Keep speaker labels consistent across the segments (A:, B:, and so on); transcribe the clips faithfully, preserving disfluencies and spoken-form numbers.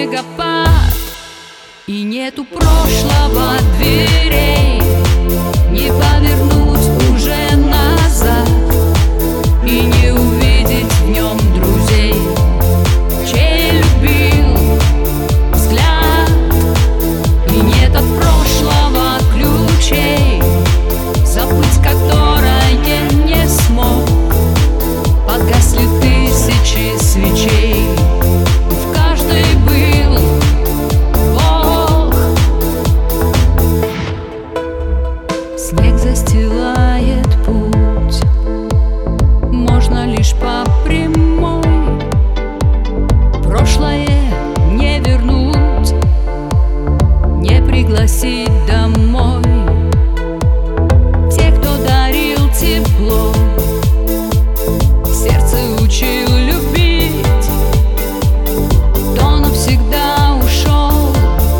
A: снегопад, и нету прошлого дверей, не повернуть уже назад и не увидеть в нем друзей, чей любил взгляд. И нет от прошлого ключей, забыть которое не смог. Погасли тысячи свечей, в каждой был Бог. Снег застилает путь, можно лишь по прямой. Прошлое не вернуть, не пригласить домой. Те, кто дарил тепло, сердце учил любить, кто навсегда ушел,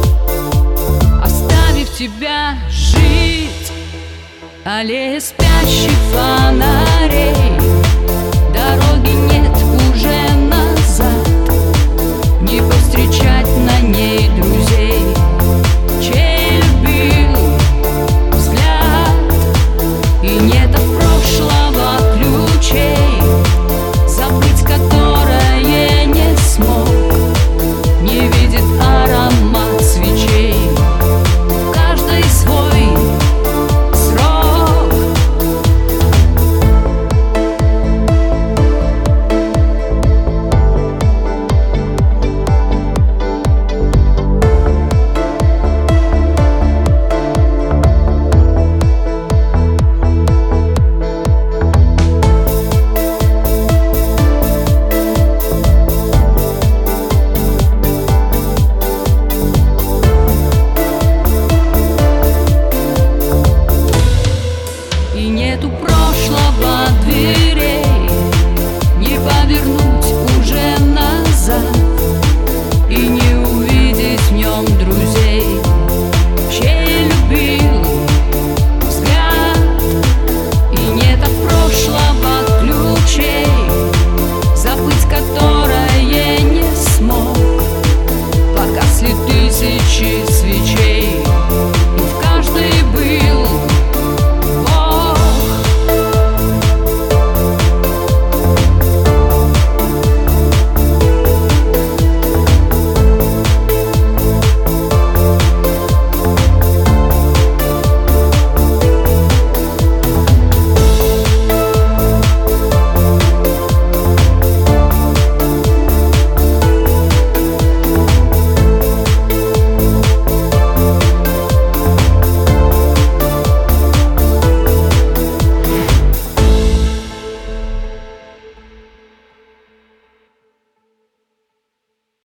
A: оставив тебя жить. Аллея спящих фонарей, дороги нет уже назад, не повстречать на ней друзей, чей любил взгляд. И нет от прошлого ключей, забыть которое не смог. Не видит аромат свечей, в каждой свой срок. И нету прошлого дверей, не повернуть уже назад и не увидеть в нем друзей.